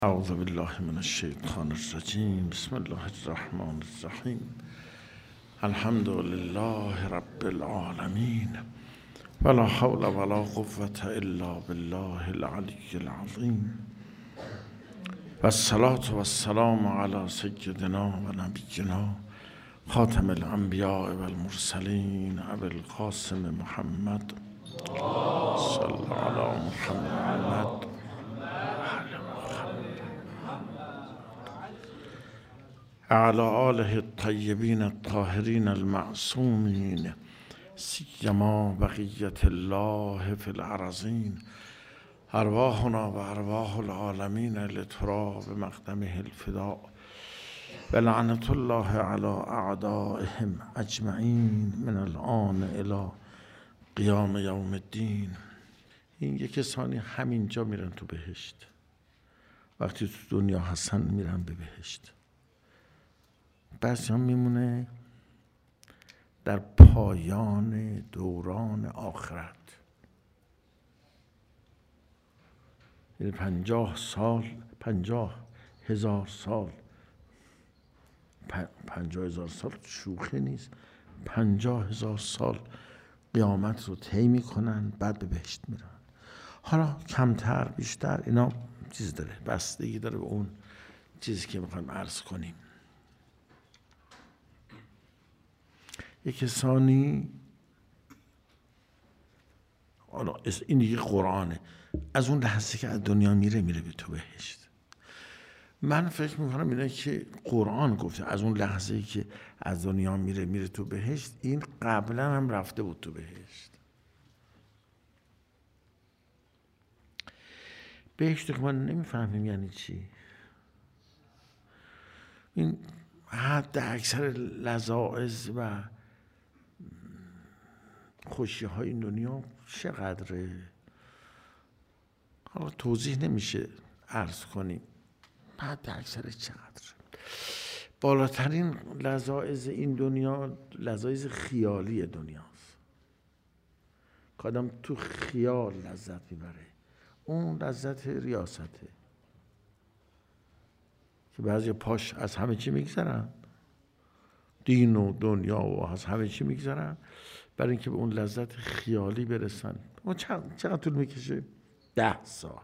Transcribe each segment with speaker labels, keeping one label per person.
Speaker 1: اعوذ بالله من الشیطان الرجیم. بسم الله الرحمن الرحیم. الحمد لله رب العالمین ولا حول ولا قوة الا بالله العلی العظیم و الصلاة و السلام علی سیدنا و نبینا خاتم الانبیاء و المرسلین ابی القاسم محمد صلی علی محمد على آله الطیبین الطاهرین المعصومین سیما بقیة الله فی الارضین ارواحنا و ارواح العالمین لتراب مقدمه الفداء و لعنة الله علی اعدائهم اجمعین من الآن الی قیام یوم الدین. این یک کسانی همینجا میرن تو بهشت، وقتی تو دنیا هستن میرن به بهشت. بعضی هم میمونه در پایان دوران آخرت، یعنی 50 سال 50,000 سال 50,000 سال شوخی نیست. 50,000 سال قیامت رو طی میکنن، بعد به بهشت میرن. حالا کمتر بیشتر اینا چیز داره، بستگی داره به اون چیزی که میخوایم عرض کنیم. یک کسانی، حالا این دیگه قرآنه، از اون لحظه که از دنیا میره به تو بهشت. من فکر میکنم اینه که قرآن گفته از اون لحظه که از دنیا میره تو بهشت، این قبلا هم رفته بود تو بهشت. بهشت که ما نمیفهمیم یعنی چی. این حد اکثر لذائذ و خوشی های این دنیا چقدره، حالا توضیح نمیشه عرض کنیم. حد اکثر چقدره. بالاترین لذائذ این دنیا لذائذ خیالی دنیاست که آدم تو خیال لذت میبره. اون لذت ریاسته که بعضی پاش از همه چی میگذرن، دین و دنیا و از همه چی میگذرن برای اینکه به اون لذت خیالی برسن. اون چقدر طول میکشه؟ 10 سال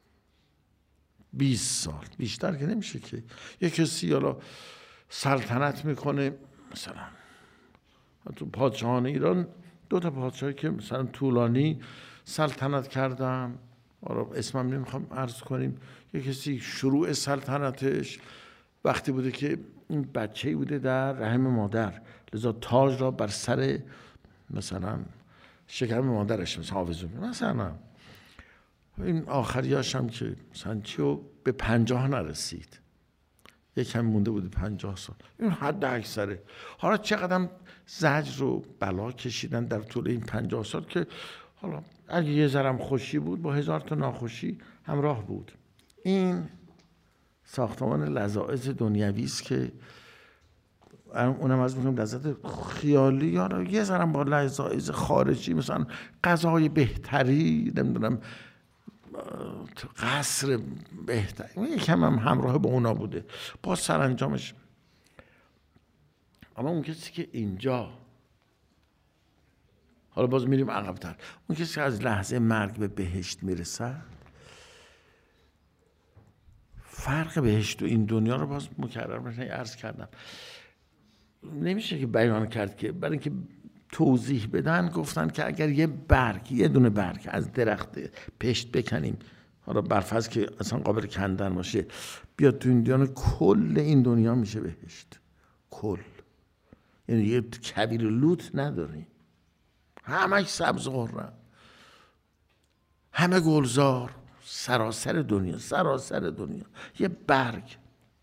Speaker 1: 20 سال، بیشتر که نمیشه که. یک کسی حالا سلطنت میکنه، مثلا تو پادشاهان ایران 2 تا پادشاهی که مثلا طولانی سلطنت کردن، حالا اسمم نمیخوام عرض کنیم. یک کسی شروع سلطنتش وقتی بوده که این بچه‌ای بوده در رحم مادر، لذا تاج را بر سر مثلا شکم مادرش مثلا آویزون. مثلا این آخریاش هم که مثلا چیو به 50 نرسید، یکم مونده بوده 50 سال. این حد اکثره. حالا چقدر زجر رو بلا کشیدن در طول این 50 سال که حالا اگه یه ذرم خوشی بود با 1000 تا ناخوشی همراه بود. این ساختمان لذائذ دنیوی است که اونم از میگم لذت خیالی، یا یه ذرم با لذائذ خارجی، مثلا غذای بهتری، نمیدونم قصر بهتری، یکم هم همراه با اونا بوده با سرانجامش. اما اون کسی که اینجا، حالا باز میریم عقب‌تر، اون کسی که از لحظه مرگ به بهشت میرسه، فرق بهشت و این دنیا رو باز مکرر عرض کردم، نمیشه که بیان کرد. که برای اینکه توضیح بدن گفتن که اگر یه دونه برگ از درخت پشت بکنیم، حالا برفرض که اصلا قابل کندن باشه، بیاد تو این دنیا، کل این دنیا میشه بهشت. کل، یعنی یه کبیر لوت نداریم، همش سبز غرم، همه گلزار، سراسر دنیا یه برگ.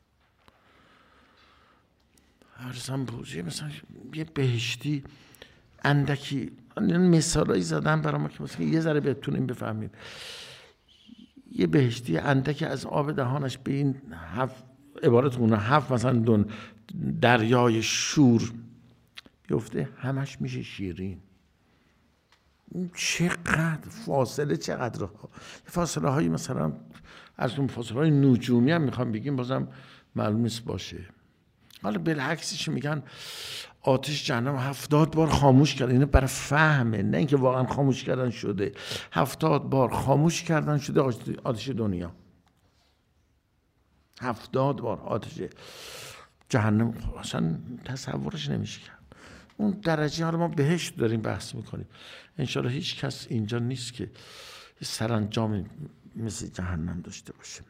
Speaker 1: عرضم بوزی مثلا یه بهشتی اندکی مثالایی زدن برای ما که مثلا یه ذره بتونیم بفهمیم. یه بهشتی اندکی از آب دهانش به این عبارت اونه 7 مثلا دریای شور بیفته، همش میشه شیرین. چقدر فاصله، چقدر فاصله هایی مثلا از اون فاصله نجومی هم میخوام بگیم بازم معلوم نیست باشه. حالا بالعکسش میگن آتش جهنم 70 بار خاموش کرد. اینه برای فهمه، نه اینکه واقعا خاموش کردن شده. 70 بار خاموش کردن شده آتش دنیا. 70 بار آتش جهنم اصلا تصورش نمیشه کرد. اون درجه. حالا ما بهشت داریم بحث میکنیم، انشالله هیچ کس اینجا نیست که سرانجام مثل جهنم داشته باشه.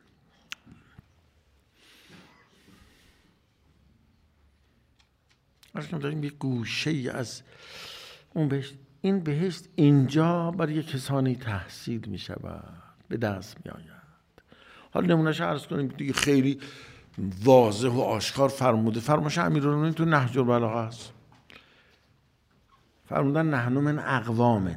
Speaker 1: داریم یک گوشه ای از اون بهشت. این بهشت اینجا برای کسانی تحصیل می شود، به دست می آید. حالا نمونهش عرض کنیم دیگه، خیلی واضح و آشکار فرموده. فرمایش امیرالمومنین تو نهج البلاغه است. فرمودن نحن من اقوام،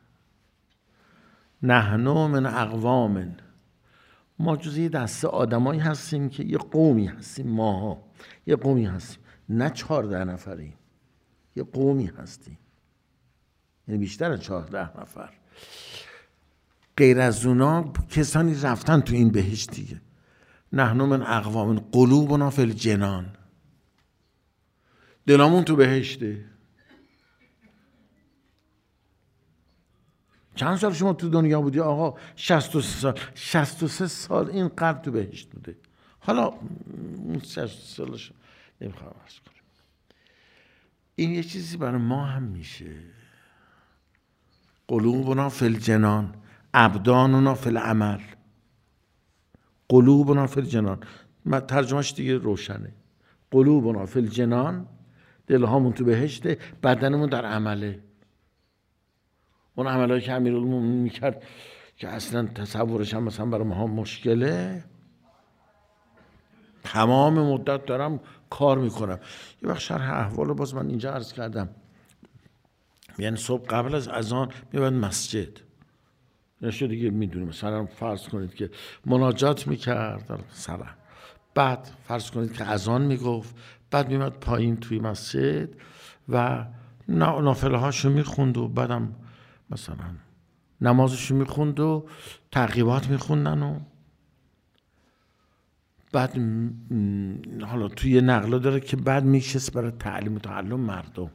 Speaker 1: نحن من اقوام، ما جز یه دسته آدمایی هستیم که یه قومی هستیم. ماها یه قومی هستیم، نه 14 نفریم، یه قومی هستیم، یعنی بیشتر از 14 نفر. غیر از اونا کسانی رفتن تو این بهشت دیگه. نحن من اقوام قلوبنا فی الجنان، دلامون تو بهشته. چند سال شما تو دنیا بودی آقا؟ 63 سال. 63 سال این قلب تو بهشت بوده. حالا اون 63 سالش نمیخوام عرض کنیم. این یه چیزی برای ما هم میشه. قلوبنا فی الجنان ابداننا فی العمل. قلوبنا فی الجنان، ترجمهش دیگه روشنه. قلوبنا فی الجنان، دلهامون تو بهشته، بدنمون در عمله. اون عملایی که امیرالمومنین میکرد که اصلا تصورش هم مثلا برای ما مشکله، تمام مدت دارم کار میکنم. یه وقت شرح احوال رو باز من اینجا عرض کردم، یعنی صبح قبل از اذان میبند مسجد، نشو دیگه میدونیم. مثلا فرض کنید که مناجات میکرد سلام، بعد فرض کنید که اذان میگفت، بعد میمد پایین توی مسجد و نافله هاشو میخوند و بعدم مثلا نمازشو میخوند و ترغیبات میخوندن و بعد حالا توی نقلا داره که بعد میشست برای تعلیم و تعلم مردم.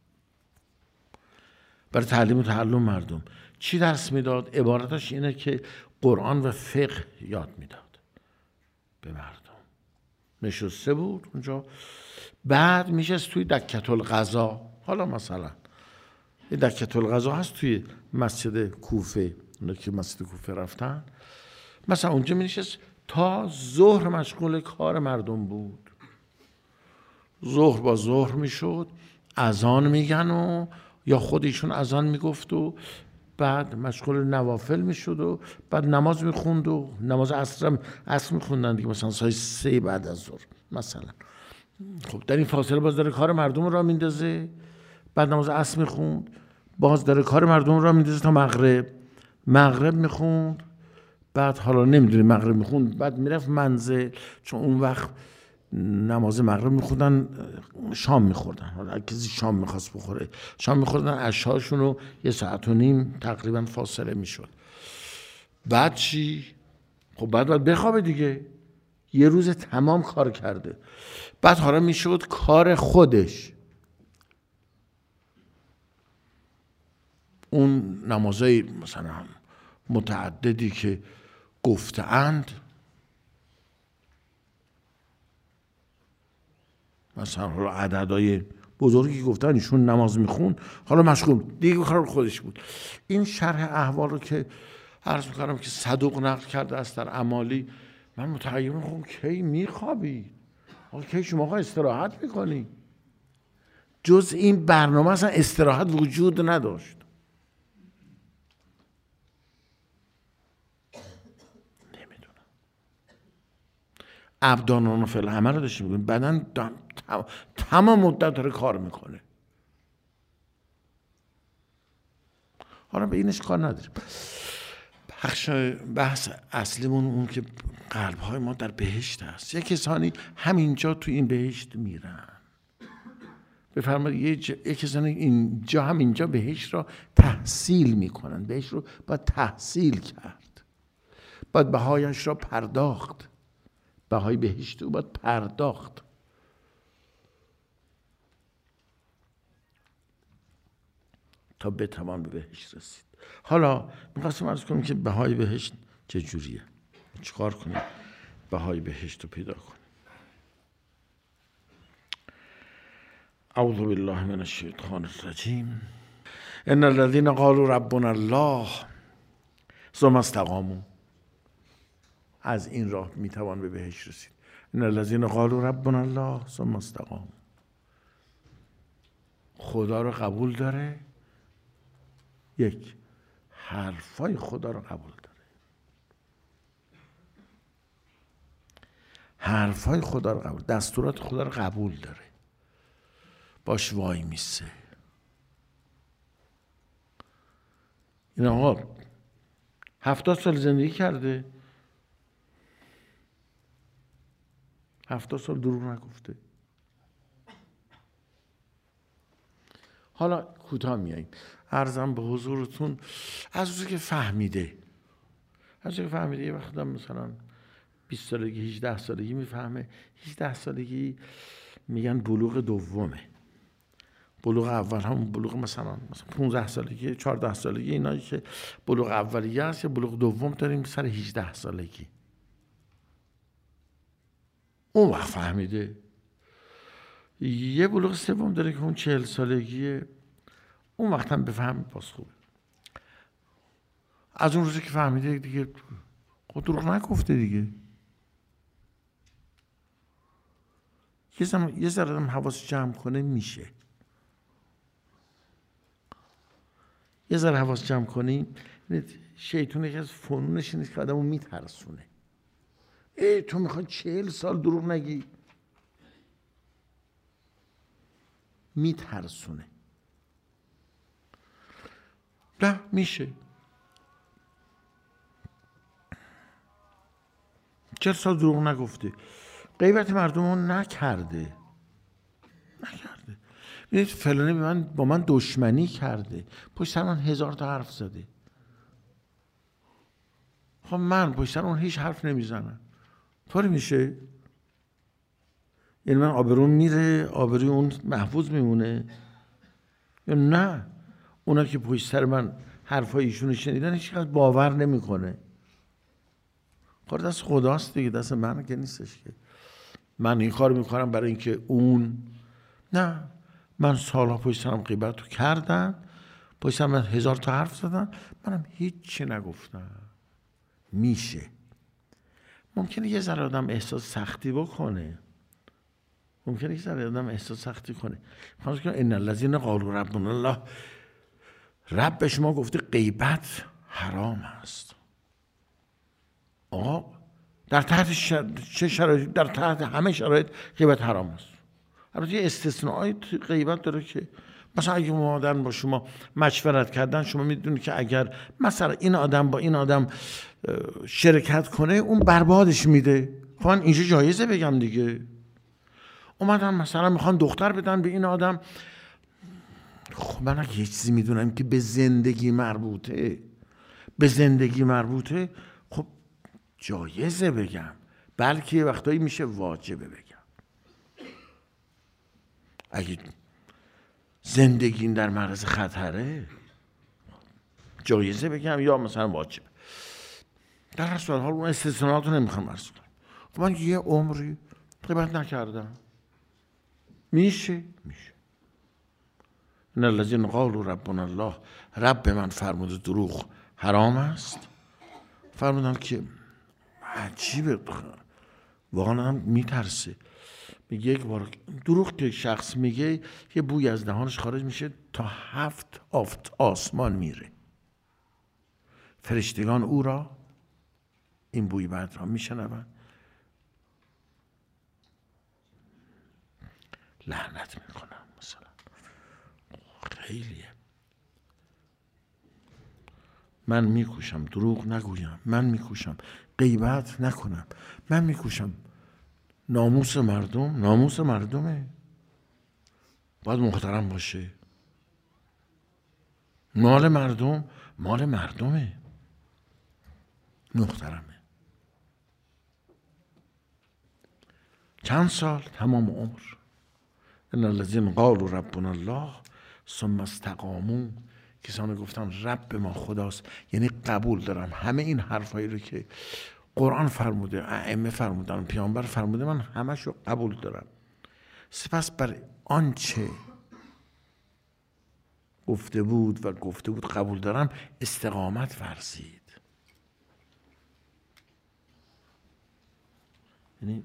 Speaker 1: برای تعلیم و تعلم مردم چی درس میداد؟ عبارتش اینه که قرآن و فقه یاد میداد به مردم. نشسته بود اونجا، بعد میشست توی دکة القضا. حالا مثلا دکة القضا هست توی مسجد کوفه، اونا که مسجد کوفه رفتن، مثلا اونجا میشست تا ظهر مشغول کار مردم بود. ظهر با ظهر میشد، اذان میگن و یا خودشون اذان میگفت و بعد مشغول نوافل میشد و بعد نماز میخوند و نماز عصر میخوندن دیگه، مثلا ساعت 3 بعد از ظهر مثلا. خب در این فاصله باز داره کار مردم را میندازه، بعد نماز عصر میخوند، باز داره کار مردم را میندازه تا مغرب میخوند، بعد حالا نمیدونی مغرب میخوند، بعد میرفت منزل، چون اون وقت نماز مغرب میخوندن شام میخوردن. حالا کسی شام میخواست بخوره شام میخوردن، عشاشون رو 1.5 ساعت تقریبا فاصله میشد. بعد چی؟ خب بعد بخوابه دیگه، یه روز تمام کار کرده. بعد حالا میشد کار خودش، اون نمازهای مثلا متعددی که گفتند، مثلا حالا عددهای بزرگی گفتن ایشون نماز میخون، حالا مشغول دیگه کار خودش بود. این شرح احوال رو که عرض میکنم که صدوق نقل کرده است در امالی، من متحیر میخوام کی میخوابی؟ کی شما استراحت میکنی؟ جز این برنامه اصلا استراحت وجود نداشت. نمیدونم. ابدانان فی العمل رو داشتیم میگیم، بدن تمام مدت داره کار میکنه. حالا به اینش کار نداریم. بحث اصلیمون اون که قلب‌های ما در بهشت هست. یک کسانی همینجا تو این بهشت میرن. بفرمایید یک کسانی اینجا همینجا بهشت را تحصیل میکنن. بهشت رو باید تحصیل کرد. باید بهایش را پرداخت. بهای بهشت او باید پرداخت. تا بتوان به بهشت رسید. حالا میخواستم عرض کنم که بهای بهشت چجوریه، چیکار کنیم بهای بهشت رو پیدا کنیم. اعوذ بالله من الشیطان الرجیم. ان الذين قالوا ربنا الله ثم استقاموا. از این راه میتوان به بهشت رسید. ان الذين قالوا ربنا الله ثم استقاموا. خدا رو قبول داره، یک، حرفای خدا رو قبول داره، حرفای خدا رو قبول، دستورات خدا رو قبول داره، باش وای میسه. این آقا 70 سال زندگی کرده، 70 سال دروغ نگفته. حالا کوتاه میاییم عرضم به حضورتون از روزی که فهمیده، یه وقت مثلا 20 سالگی 18 سالگی میفهمه. 18 سالگی میگن بلوغ دومه. بلوغ اول هم بلوغ مثلا 15 سالگی 14 سالگی، اینایی که بلوغ اولیه هست. یا بلوغ دوم داریم سر 18 سالگی. اون وقت فهمیده. یه بلوغ سوم داره که اون 40 سالگیه. اون وقت هم بفهم باز خوبه. از اون روزی که فهمیده دیگه خود دروغ نگفته دیگه. یه ذره هم حواس جمع کنه میشه. یه ذره حواس جمع کنیم. شیطان یکی از فنونش اینه که آدمو میترسونه. تو میخوای 40 سال دروغ نگی؟ میترسونه. نه میشه. 40 سال دروغ نگفته، غیبت مردم رو نکرده. ببینید فلانی با من دشمنی کرده، پشت سر من 1000 تا حرف زده. خب من پشت سر اون هیچ حرف نمیزنم، طوری میشه؟ یعنی من آبروم میره، آبروی اون محفوظ میمونه؟ یا نه، اونا که پشت سر من حرفای ایشونو شنیدن هیچ کس باور نمیکنه. کار دست خداست دیگه، دست من که نیستش که من این کار میکنم برای اینکه اون. نه، من سالها پشت سرم غیبت رو کردن، پشت سرم من 1000 تا حرف زدن، منم هیچی نگفتم. میشه. ممکنه یه ذره آدم احساس سختی بکنه، خواهد که ان الذین قالوا ربنا الله، رب به شما گفته غیبت حرام است. آقا در تحت چه شرایط؟ در تحت همه شرایط غیبت حرام است. البته یه استثناءی غیبت داره که مثلا اگه مادرن با شما مشورت کردن، شما میدونید که اگر مثلا این آدم با این آدم شرکت کنه اون بربادش میده. خب من اینجا جایزه بگم دیگه. اومدن مثلا میخوان دختر بدن به این آدم، خب من اگه یه چیزی میدونم که به زندگی مربوطه، خب جایزه بگم، بلکه یه وقتایی میشه واجبه بگم. اگه زندگی در معرض خطره جایزه بگم یا مثلا واجبه. در هر صورت حال اون استثناءات رو نمیخوام عرض کنم. خب من یه عمری غیبت نکردم. میشه. ان الذین قالوا ربنا الله، رب به من فرموده دروغ حرام است. فرمودم که عجیبه، واقعا هم میترسه. میگه یک بار دروغ که شخص میگه یه بوی از دهانش خارج میشه تا 7 آسمان میره. فرشتگان او را این بوی بعد را میشنون، لعنت میکنن. مثلا خیلیه. من میکوشم دروغ نگویم، من میکوشم غیبت نکنم، من میکوشم ناموس مردمه، باید محترم باشه. مال مردمه، محترمه. چند سال؟ تمام عمر. ان الذین قالوا ربنا الله ثم استقاموا، کسانی گفتن رب ما خداست، یعنی قبول دارم همه این حرفایی رو که قرآن فرموده، ائمه فرمودن، پیامبر فرموده، من همش رو قبول دارم. سپس بر آنچه گفته بود قبول دارم استقامت ورزید. یعنی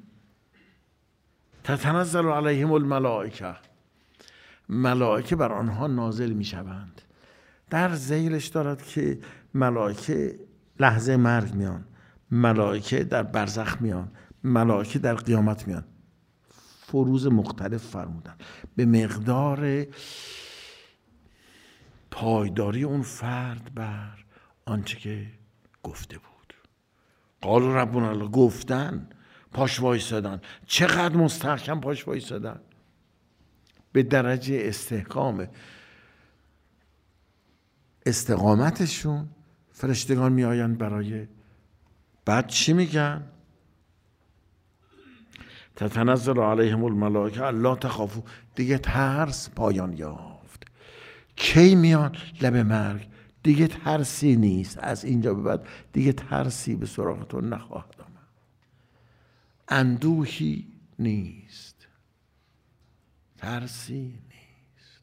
Speaker 1: تتنزل علیهم الملائکه، ملائکه بر آنها نازل می شوند. در ذیلش دارد که ملائکه لحظه مرگ میان، ملائکه در برزخ میان، ملائکه در قیامت میان. فروض مختلف فرمودن به مقدار پایداری اون فرد بر آنچه که گفته بود. قال ربنا الله، گفتن، پاش وایسادن، چقدر مستحکم پاش وایسادن، به درجه استحکام استقامتشون فرشتگان می آیند برای بعد چی میگن؟ تتنزل علیهم الملائکه الا تخافوا، دیگه ترس پایان یافت. کی میان؟ لب مرگ، دیگه ترسی نیست. از اینجا به بعد دیگه ترسی به سراغتون نخواهد آمد، اندوهی نیست، ترسی نیست.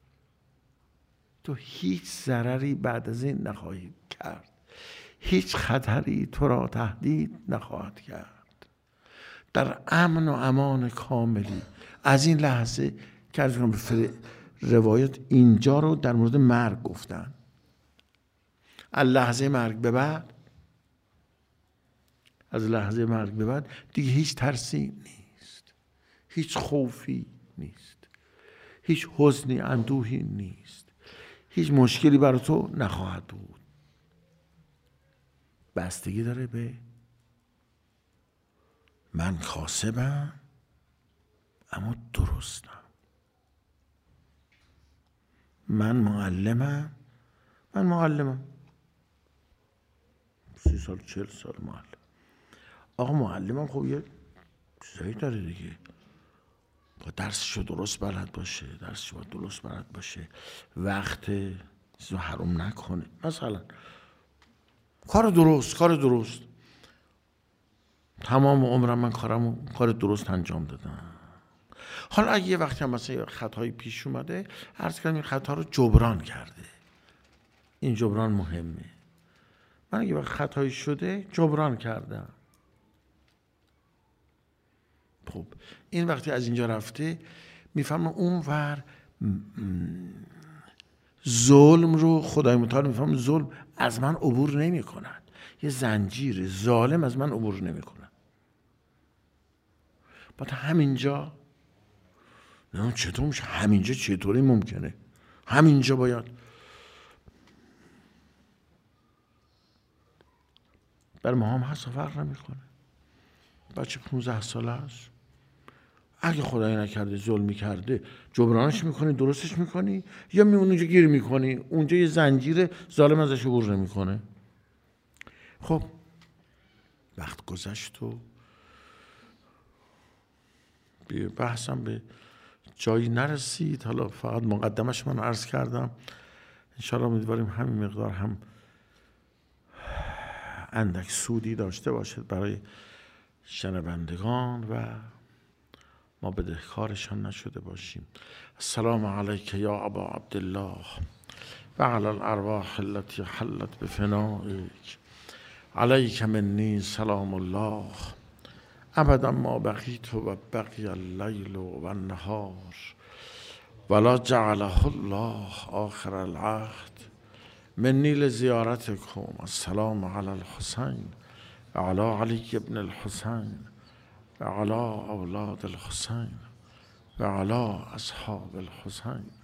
Speaker 1: تو هیچ ضرری بعد از این نخواهی کرد، هیچ خطری تو را تهدید نخواهد کرد. در امن و امان کاملی از این لحظه که از روایت اینجا رو در مورد مرگ گفتن. از لحظه مرگ به بعد، از لحظه مرگ به بعد دیگه هیچ ترسی نیست، هیچ خوفی نیست، هیچ حزنی، اندوهی نیست، هیچ مشکلی برای تو نخواهد بود. بستگی داره به من کاسبم اما درستم، من معلمم 30 سال 40 سال معلم. آقا معلمم خب یه چیزایی داره دیگه، با درسشو درست بلد باشه، درسشو درست بلد باشه، وقت چیزو حرام نکنه، مثلا کار درست. تمام عمرم من کار درست انجام دادم. حالا اگه یه وقتی هم مثلا خطایی پیش اومده، عرض کردم این خطا رو جبران کرده، این جبران مهمه. من اگه وقت خطایی شده جبران کردم، خب این وقتی از اینجا رفته میفهمم اون ور ظلم رو خدای متعال میفهمم ظلم از من عبور نمی کنن، یه زنجیر ظالم از من عبور نمی کنن. بعد همینجا نه چطور میشه؟ همینجا چطوری ممکنه؟ همینجا باید بر ما هم هست، فرق نمیکنه. بچه 15 ساله است، اگه خدایی نکرده ظلمی کرده جبرانش میکنی، درستش میکنی، یا میمونی اونجا گیر میکنی، اونجا یه زنجیر ظالم ازش عبور نمیکنه. خب وقت گذشت و بحثم به جایی نرسید. حالا فقط مقدمش من عرض کردم، انشاءالله امیدواریم همین مقدار هم اندک سودی داشته باشد برای شنوندگان و ما بدهکارشان نشده باشیم. السلام علیک یا ابا عبدالله و علی الارواح التي حلت بفنائک، علیک منی سلام الله ابدا ما بقیت و بقی اللیل و النهار ولا جعله الله آخر العهد منی لزیارتکم. السلام علی الحسین و علی علی ابن الحسین و علی اولاد الحسین و علی اصحاب الحسین.